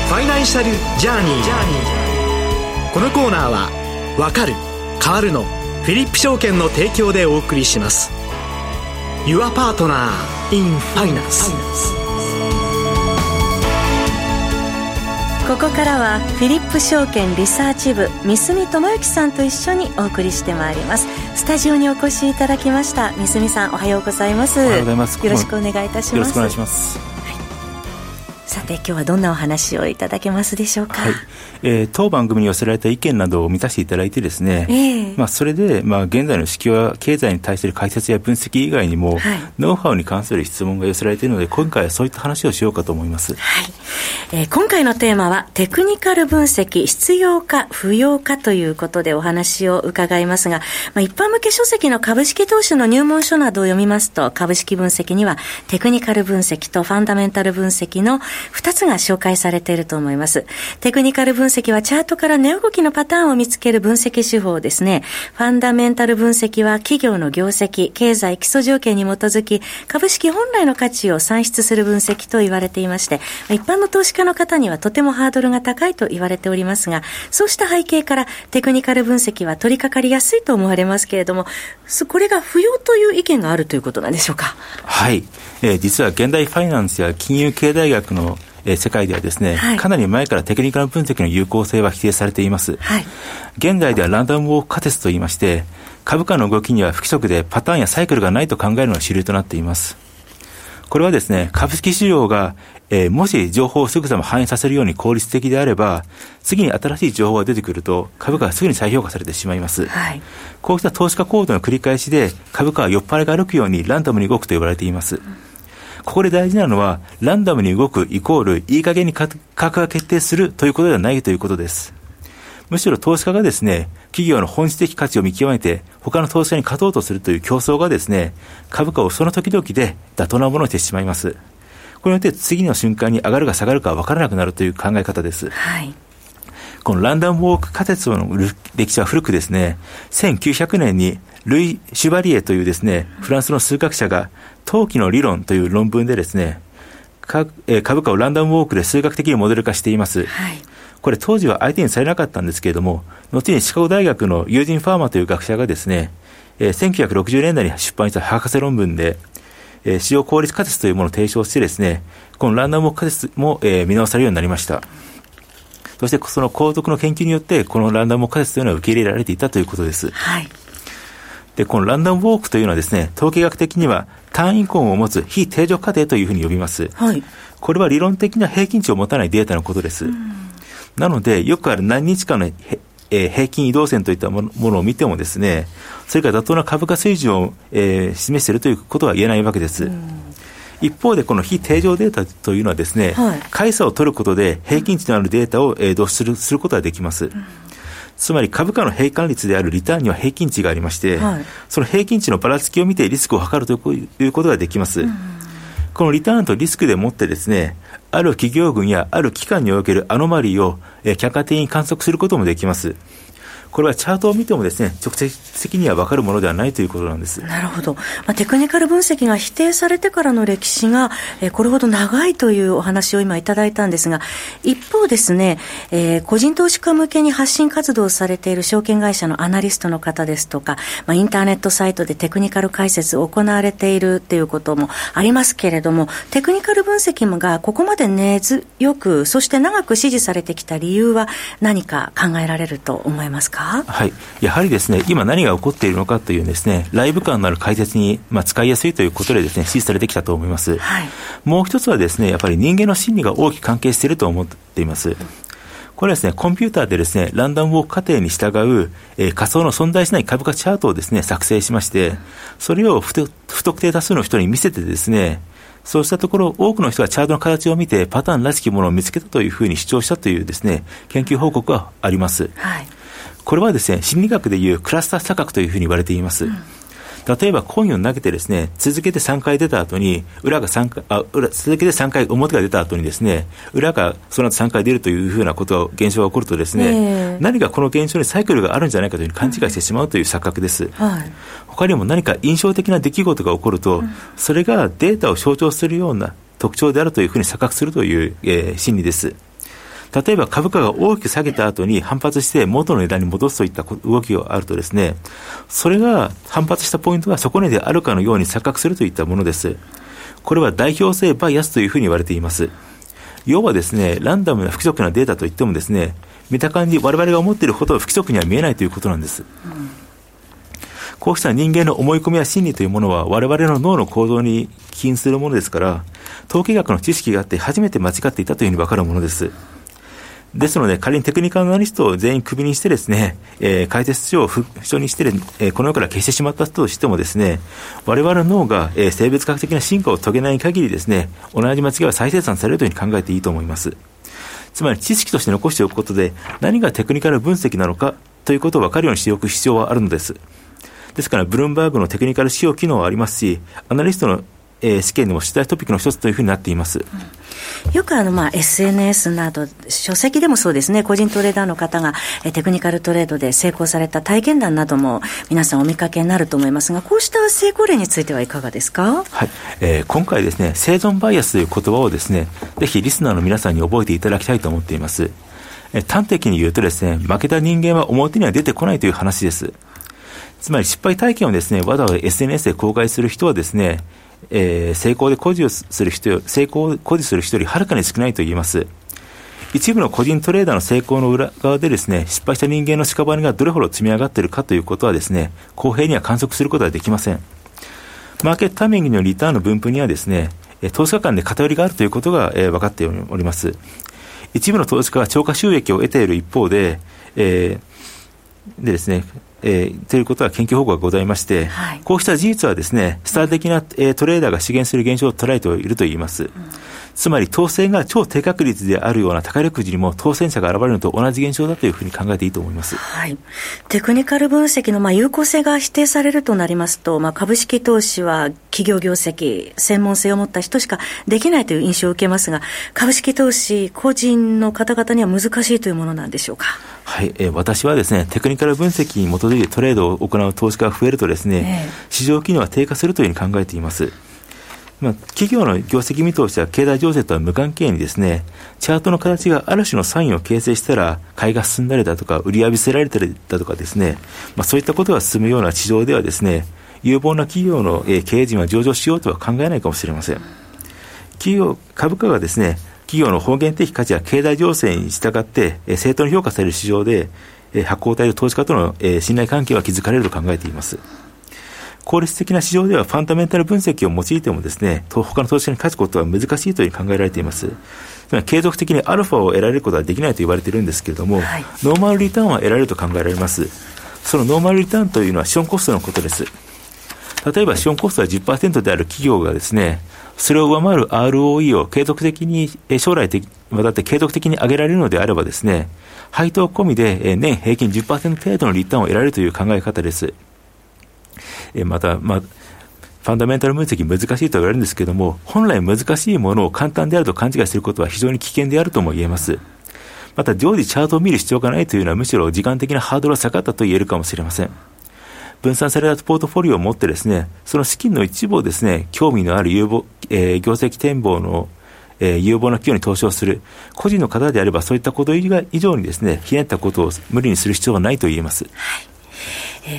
ファイナンシャルジャーニー。このコーナーはわかる変わるのフィリップ証券の提供でお送りします。 Your Partner in Finance。 ここからはフィリップ証券リサーチ部三角智之さんと一緒にお送りしてまいります。スタジオにお越しいただきました三角さん、おはようございます。 おはようございます。 よろしくお願いいたします。 よろしくお願いします。 さて今日はどんなお話をいただけますでしょうか。 はい、当番組に寄せられた意見などを満たしていただいてですね、それで、現在の市況や経済に対する解説や分析以外にも、ノウハウに関する質問が寄せられているので、今回はそういった話をしようかと思います。 今回のテーマはテクニカル分析必要か不要かということでお話を伺いますが、一般向け書籍の株式投資の入門書などを読みますと、株式分析にはテクニカル分析とファンダメンタル分析の2つが紹介されていると思います。テクニカル分析はチャートから値動きのパターンを見つける分析手法ですね。ファンダメンタル分析は企業の業績、経済基礎条件に基づき株式本来の価値を算出する分析と言われていまして、一般の投資家の方にはとてもハードルが高いと言われておりますが、そうした背景からテクニカル分析は取り掛かりやすいと思われますけれども、これが不要という意見があるということなんでしょうか。 はい、実は現代ファイナンスや金融経済学の世界ではですね、かなり前からテクニカル分析の有効性は否定されています。現在ではランダムウォーク仮説といいまして、株価の動きには不規則でパターンやサイクルがないと考えるのが主流となっています。これはですね、株式市場がもし情報をすぐさま反映させるように効率的であれば、次に新しい情報が出てくると株価がすぐに再評価されてしまいます。こうした投資家行動の繰り返しで株価は酔っ払いが歩くようにランダムに動くと呼ばれています。ここで大事なのは、ランダムに動くイコールいい加減に価格が決定するということではないということです。むしろ投資家がですね、企業の本質的価値を見極めて他の投資家に勝とうとするという競争がですね、株価をその時々で妥当なものにしてしまいます。これによって次の瞬間に上がるか下がるか分からなくなるという考え方です。このランダムウォーク仮説の歴史は古くですね、1900年にルイ・シュバリエというですね、フランスの数学者が投機の理論という論文でですね、株価をランダムウォークで数学的にモデル化しています。これ当時は相手にされなかったんですけれども、後にシカゴ大学のユージン・ファーマーという学者がですね、1960年代に出版した博士論文で、市場効率仮説というものを提唱してですね、このランダムウォーク仮説も、見直されるようになりました。そしてその後続の研究によってこのランダムウォーク仮説というのは受け入れられていたということです。で、このランダムウォークというのはですね、統計学的には単位根を持つ非定常過程というふうに呼びます。これは理論的な平均値を持たないデータのことです。なのでよくある何日間の平均移動線といったものを見てもですね、それから妥当な株価水準を、示しているということは言えないわけです。一方でこの非定常データというのはですね、回差を取ることで平均値となるデータを、導出することができます。つまり株価の平均率であるリターンには平均値がありまして、その平均値のばらつきを見てリスクを測るということができます。このリターンとリスクでもってですね、ある企業群やある期間におけるアノマリーを、客観的に観測することもできます。これはチャートを見てもですね、直接的には分かるものではないということなんです。 なるほど。テクニカル分析が否定されてからの歴史が、これほど長いというお話を今いただいたんですが、一方ですね、個人投資家向けに発信活動をされている証券会社のアナリストの方ですとか、インターネットサイトでテクニカル解説を行われているということもありますけれども、テクニカル分析がここまで根強く、そして長く支持されてきた理由は何か考えられると思いますか？ はい、やはりですね、今何が起こっているのかというですね、ライブ感のある解説に、使いやすいということでですね、支持されてきたと思います。もう一つはですね、やっぱり人間の心理が大きく関係していると思っています。これはですね、コンピューターでですね、ランダムウォーク過程に従う、仮想の存在しない株価チャートをですね、作成しまして、それを不特定多数の人に見せてですね、そうしたところ多くの人がチャートの形を見てパターンらしきものを見つけたというふうに主張したというですね、研究報告があります。これはですね、心理学でいうクラスター錯覚というふうに言われています。例えばコインを投げてですね、続けて3回出た後に続けて3回表が出た後にですね、裏がその後3回出るというふうな現象が起こるとですね、何かこの現象にサイクルがあるんじゃないかというふうに勘違いしてしまうという錯覚です。他にも何か印象的な出来事が起こると、それがデータを象徴するような特徴であるというふうに錯覚するという、心理です。 例えば株価が大きく下げた後に反発して元の値段に戻すといった動きがあるとですね、それが反発したポイントが底値であるかのように錯覚するといったものです。これは代表性バイアスというふうに言われています。要はですね、ランダムな不規則なデータといってもですね、見た感じ我々が思っているほど不規則には見えないということなんです。こうした人間の思い込みや心理というものは我々の脳の行動に起因するものですから、統計学の知識があって初めて間違っていたというふうに分かるものです。ですので仮にテクニカルアナリストを全員クビにしてですね、解説書を不詳にして、この世から消してしまったとしてもですね、我々の脳が、生物学的な進化を遂げない限りですね、同じ間違いは再生産されるというふうに考えていいと思います。つまり知識として残しておくことで何がテクニカル分析なのかということを分かるようにしておく必要はあるのです。ですからブルームバーグのテクニカル指標機能はありますし、アナリストの、試験でも取材トピックの一つというふうになっています。 よくSNS など書籍でもそうですね、個人トレーダーの方がテクニカルトレードで成功された体験談なども皆さんお見かけになると思いますが、こうした成功例についてはいかがですか？ はい、今回ですね、生存バイアスという言葉をですね、ぜひリスナーの皆さんに覚えていただきたいと思っています。端的に言うとですね、負けた人間は表には出てこないという話です。つまり失敗体験をですね、わざわざ SNS で公開する人はですね、成功を誇示する人よりはるかに少ないと言えます。一部の個人トレーダーの成功の裏側でですね、失敗した人間の屍がどれほど積み上がっているかということはですね、公平には観測することはできません。マーケットタイミングによるリターンの分布にはですね、投資家間で偏りがあるということが、分かっております。一部の投資家は超過収益を得ている一方で、でですね、ということは研究報告がございまして、はい、こうした事実はですね、スター的な、トレーダーが資源する現象を捉えていると言います。つまり当選が超低確率であるような宝くじにも当選者が現れるのと同じ現象だというふうに考えていいと思います。 はい、テクニカル分析の有効性が否定されるとなりますと、株式投資は企業業績、専門性を持った人しかできないという印象を受けますが、株式投資個人の方々には難しいというものなんでしょうか？ はい、私はですね、テクニカル分析に基づいてトレードを行う投資家が増えるとですね、市場機能は低下するというふうに考えています。企業の業績見通しや経済情勢とは無関係にですね、チャートの形がある種のサインを形成したら買いが進んだりだとか売り浴びせられたりだとかですね、そういったことが進むような市場ではですね、有望な企業の経営陣は上場しようとは考えないかもしれません。株価がですね、企業の本源的価値や経済情勢に従って正当に評価される市場で発行体と投資家との信頼関係は築かれると考えています。効率的な市場ではファンダメンタル分析を用いてもですね、他の投資家に勝つことは難しいというふうに考えられています。継続的にアルファを得られることはできないと言われているんですけれども、はい、ノーマルリターンは得られると考えられます。そのノーマルリターンというのは資本コストのことです。例えば資本コストが 10% である企業がですね、それを上回る ROE を継続的に将来わたって継続的に上げられるのであればですね、配当込みで年平均 10% 程度のリターンを得られるという考え方です。また、ファンダメンタル分析難しいと言われるんですけれども、本来難しいものを簡単であると勘違いすることは非常に危険であるとも言えます。また常時チャートを見る必要がないというのはむしろ時間的なハードルが下がったと言えるかもしれません。分散されたポートフォリオを持ってですね、その資金の一部をですね、興味のある業績展望の有望な企業に投資をする個人の方であれば、そういったこと以上にですね、ひねったことを無理にする必要はないと言えます。 はい、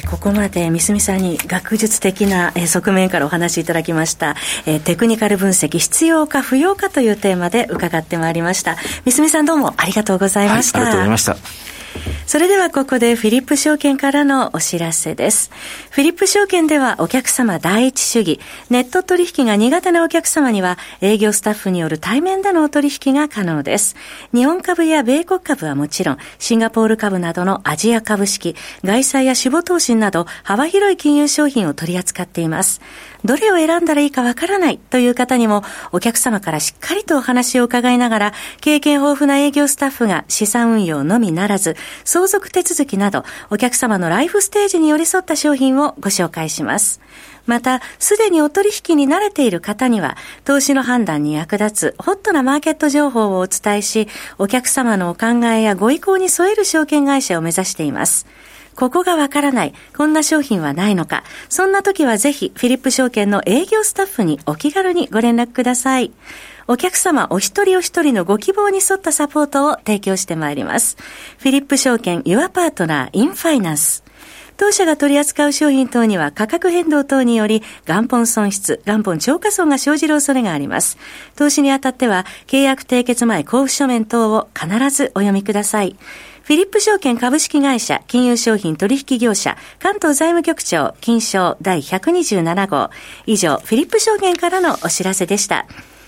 ここまで三角さんに学術的な側面からお話しいただきました、テクニカル分析必要か不要かというテーマで伺ってまいりました。三角さんどうもありがとうございました。 はい、ありがとうございました。 それではここでフィリップ証券からのお知らせです。フィリップ証券ではお客様第一主義、ネット取引が苦手なお客様には営業スタッフによる対面でのお取引が可能です。日本株や米国株はもちろん、シンガポール株などのアジア株式、外債や死亡投資など幅広い金融商品を取り扱っています。どれを選んだらいいかわからないという方にもお客様からしっかりとお話を伺いながら、経験豊富な営業スタッフが資産運用のみならず相続手続きなどお客様のライフステージに寄り添った商品をご紹介します。またすでにお取引に慣れている方には投資の判断に役立つホットなマーケット情報をお伝えし、お客様のお考えやご意向に添える証券会社を目指しています。ここがわからない、こんな商品はないのか、そんな時はぜひフィリップ証券の営業スタッフにお気軽にご連絡ください。 お客様お一人お一人のご希望に沿ったサポートを提供してまいります。フィリップ証券ユアパートナーインファイナンス。当社が取り扱う商品等には価格変動等により元本損失、元本超過損が生じる恐れがあります。投資にあたっては契約締結前交付書面等を必ずお読みください。フィリップ証券株式会社金融商品取引業者関東財務局長金商第127号。以上フィリップ証券からのお知らせでした。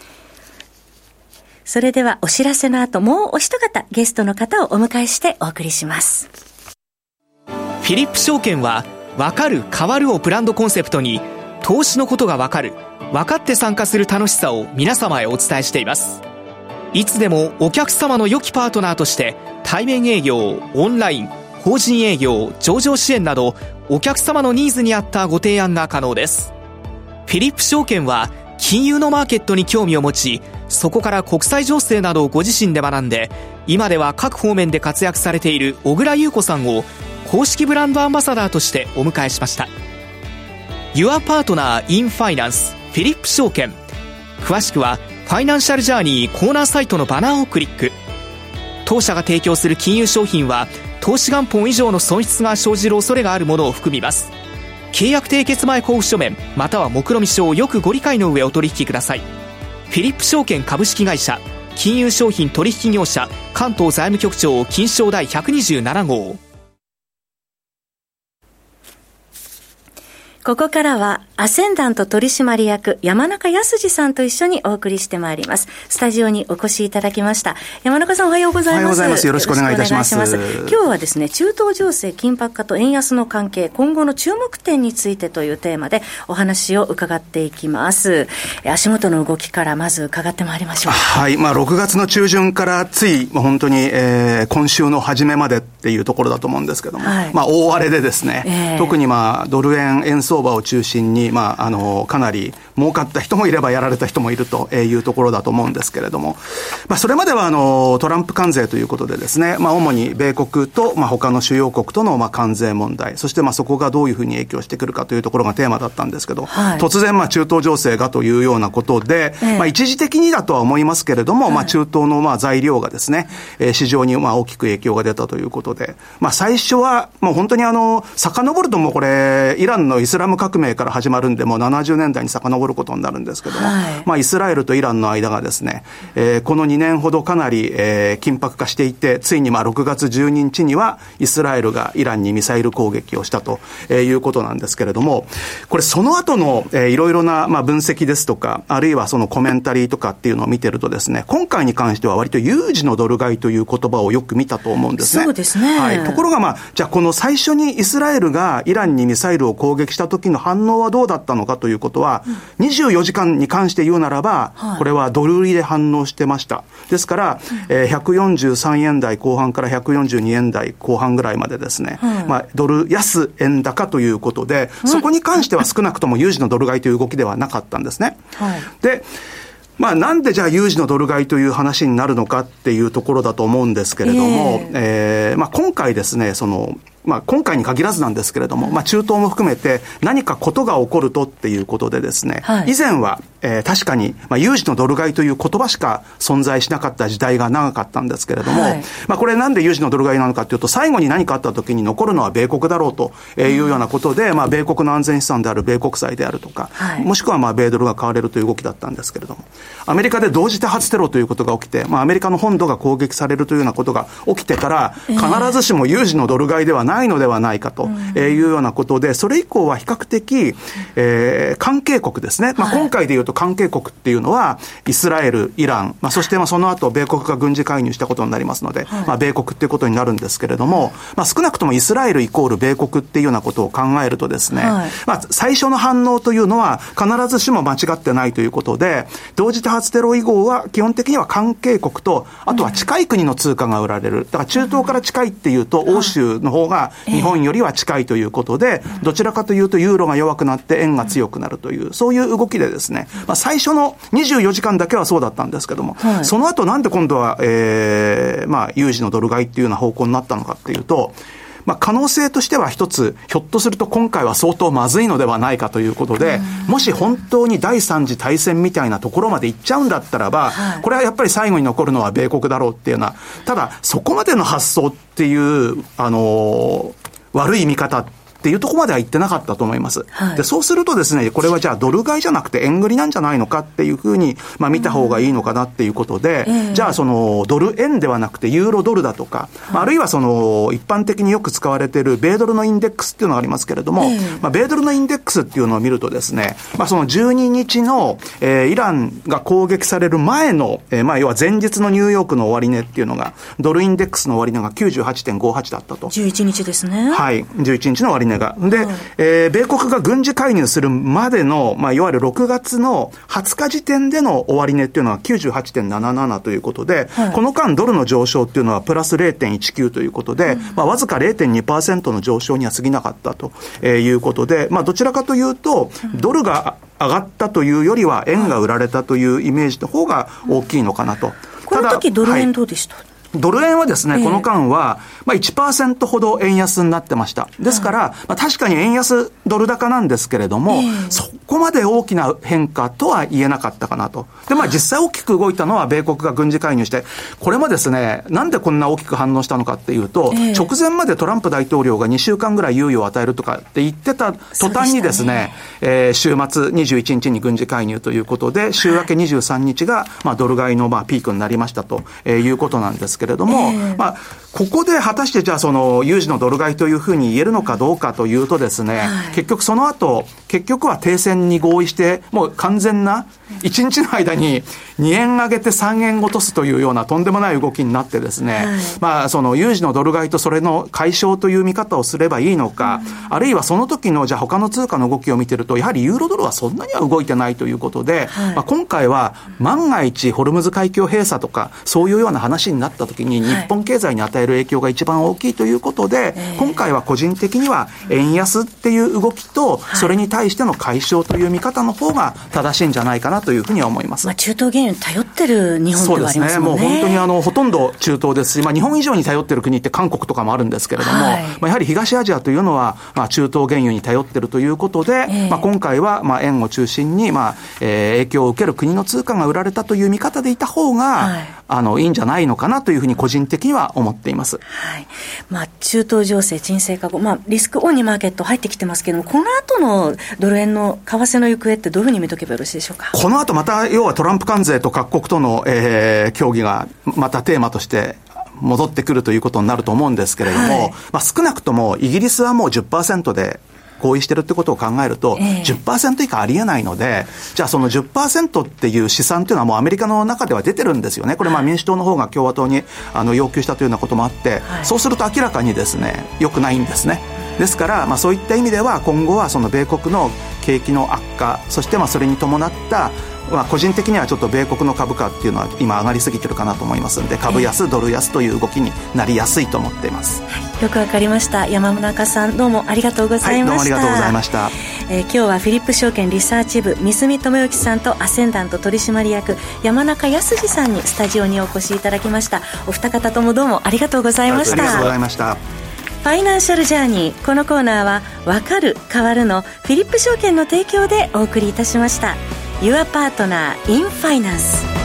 それではお知らせの後もうお一方ゲストの方をお迎えしてお送りします。 フィリップ証券は分かる変わるをブランドコンセプトに投資のことが分かる、分かって参加する楽しさを皆様へお伝えしています。いつでもお客様の良きパートナーとして対面営業、オンライン、法人営業、上場支援などお客様のニーズに合ったご提案が可能です。フィリップ証券は金融のマーケットに興味を持ち、そこから国際情勢などをご自身で学んで、今では各方面で活躍されている小倉優子さんを公式ブランドアンバサダーとしてお迎えしました。 Your Partner in Finance フィリップ証券。詳しくはファイナンシャルジャーニーコーナーサイトのバナーをクリック。当社が提供する金融商品は投資元本以上の損失が生じる恐れがあるものを含みます。契約締結前交付書面または目論見書をよくご理解の上お取引ください。フィリップ証券株式会社金融商品取引業者関東財務局長金商第127号。 ここからはアセンダント取締役山中康二さんと一緒にお送りしてまいります。スタジオにお越しいただきました。山中さんおはようございます。 おはようございます。よろしくお願いいたします。 今日はですね、中東情勢緊迫化と円安の関係、今後の注目点についてというテーマでお話を伺っていきます。足元の動きからまず伺ってまいりましょう。 はい、6月の中旬からつい本当に、今週の初めまでっていうところだと思うんですけども、はい、大荒れでですね、特にドル円相場を中心に、かなり儲かった人もいればやられた人もいるというところだと思うんですけれども、それまではトランプ関税ということでですね、主に米国と、他の主要国との関税問題、そしてそこがどういうふうに影響してくるかというところがテーマだったんですけど、はい、突然中東情勢がというようなことで、一時的にだとは思いますけれども、中東の材料がですね、市場に大きく影響が出たということで、最初はもう本当に遡るともうこれイランのイスラム革命から始まるんで、もう70年代に遡ることになるんですけども、イスラエルとイランの間がですね、この2年ほどかなり、緊迫化していて、ついに6月12日にはイスラエルがイランにミサイル攻撃をしたということなんですけれども、これその後の、いろいろな分析ですとか、あるいはそのコメンタリーとかっていうのを見てるとですね、今回に関しては割と有事のドル買いという言葉をよく見たと思うんですね。 そうですね。 はい。ところがじゃあこの最初にイスラエルがイランにミサイルを攻撃した時の反応はどうだったのかということは、24時間に関して言うならば、これはドル売りで反応してました。ですから、143円台後半から142円台後半ぐらいまでですね、ドル安円高ということで、そこに関しては少なくとも有事のドル買いという動きではなかったんですね。で、なんでじゃあ有事のドル買いという話になるのかっていうところだと思うんですけれども、今回ですね、今回に限らずなんですけれども、中東も含めて何かことが起こるとっていうことでですね、以前は、確かに、有事のドル買いという言葉しか存在しなかった時代が長かったんですけれども、これなんで有事のドル買いなのかというと、最後に何かあった時に残るのは米国だろうというようなことで、米国の安全資産である米国債であるとか、もしくは米ドルが買われるという動きだったんですけれども、アメリカで同時多発テロということが起きて、アメリカの本土が攻撃されるというようなことが起きてから、必ずしも有事のドル買いではないのではないかというようなことで、それ以降は比較的、関係国ですね。今回でいうと関係国っていうのはイスラエル、イラン、そしてその後米国が軍事介入したことになりますので、米国っていうことになるんですけれども、少なくともイスラエルイコール米国っていうようなことを考えるとですね、最初の反応というのは必ずしも間違ってないということで、同時多発テロ以後は基本的には関係国と、あとは近い国の通貨が売られる。だから中東から近いっていうと欧州の方が日本よりは近いということで、どちらかというとユーロが弱くなって円が強くなるという、そういう動きでですね、最初の24時間だけはそうだったんですけども、その後なんで今度は、有事のドル買いっていうような方向になったのかっていうと、 可能性としては一つ、ひょっとすると今回は相当まずいのではないかということで、もし本当に第三次大戦みたいなところまで行っちゃうんだったらば、これはやっぱり最後に残るのは米国だろうっていうような、ただそこまでの発想っていう、悪い見方っていうところまでは言ってなかったと思います。で、そうするとですね、これはじゃあドル買いじゃなくて円売りなんじゃないのかっていうふうに、見た方がいいのかなっていうことで、じゃあそのドル円ではなくてユーロドルだとか、あるいはその一般的によく使われている米ドルのインデックスっていうのがありますけれども、米ドルのインデックスっていうのを見るとですね、その12日の、イランが攻撃される前の、要は前日のニューヨークの終値っていうのが、ドルインデックスの終値が 98.58 だったと。 11日ですね。 はい。11日の終値が。で、米国が軍事介入するまでの、いわゆる6月の20日時点での終値っていうのは 98.77 ということで、この間ドルの上昇っていうのはプラス 0.19 ということで、わずか 0.2% の上昇には過ぎなかったということで、どちらかというと、ドルが上がったというよりは円が売られたというイメージの方が大きいのかなと。 この時ドル円どうでした？ ドル円はですね、この間は、1% ほど円安になってました。ですから、確かに円安ドル高なんですけれども、そこまで大きな変化とは言えなかったかなと。で、実際大きく動いたのは米国が軍事介入して、これもですね、なんでこんな大きく反応したのかっていうと、直前までトランプ大統領が2週間ぐらい猶予を与えるとかって言ってた途端にですね、週末21日に軍事介入ということで、週明け23日が、ドル買いのピークになりましたということなんですけれども、ここで果たしてじゃあその有事のドル買いというふうに言えるのかどうかというとですね、結局その後、結局は停戦に合意して、もう完全な1日の間に2円上げて3円落とすというようなとんでもない動きになってですね、その有事のドル買いとそれの解消という見方をすればいいのか、あるいはその時のじゃあ他の通貨の動きを見てると、やはりユーロドルはそんなには動いてないということで、今回は万が一ホルムズ海峡閉鎖とかそういうような話になった時に日本経済に与える影響が一番大きいということで、今回は個人的には円安っていう動きとそれに対しての解消という見方の方が正しいんじゃないかなというふうには思います。 中東原油に頼ってる日本ではありますもんね。 そうですね。もう本当にほとんど中東ですし、日本以上に頼ってる国って韓国とかもあるんですけれども、やはり東アジアというのは、中東原油に頼ってるということで、今回は円を中心に影響を受ける国の通貨が売られたという見方でいた方が、いいんじゃないのかなというふうに個人的には思っています。 中東情勢沈静化後、リスクオンにマーケット入ってきてますけども、この後のドル円の為替の行方ってどういうふうに見とけばよろしいでしょうか。 この後また要はトランプ関税と各国との、協議がまたテーマとして戻ってくるということになると思うんですけれども、少なくともイギリスはもう 10% で合意してるってことを考えると、10% 以下ありえないので、じゃあその 10% っていう試算っていうのはもうアメリカの中では出てるんですよね。これ民主党の方が共和党に要求したというようなこともあって、そうすると明らかにですね、良くないんですね。ですから、そういった意味では今後はその米国の景気の悪化、そしてそれに伴った個人的にはちょっと米国の株価っていうのは今上がりすぎてるかなと思いますので、株安ドル安という動きになりやすいと思っています。 よくわかりました。山中さん、どうもありがとうございました。 どうもありがとうございました。 今日はフィリップ証券リサーチ部三住智之さんとアセンダント取締役山中康さんにスタジオにお越しいただきました。お二方ともどうもありがとうございました。 ありがとうございました。 ファイナンシャルジャーニー、このコーナーはわかる変わるのフィリップ証券の提供でお送りいたしました。Your Partner in Finance。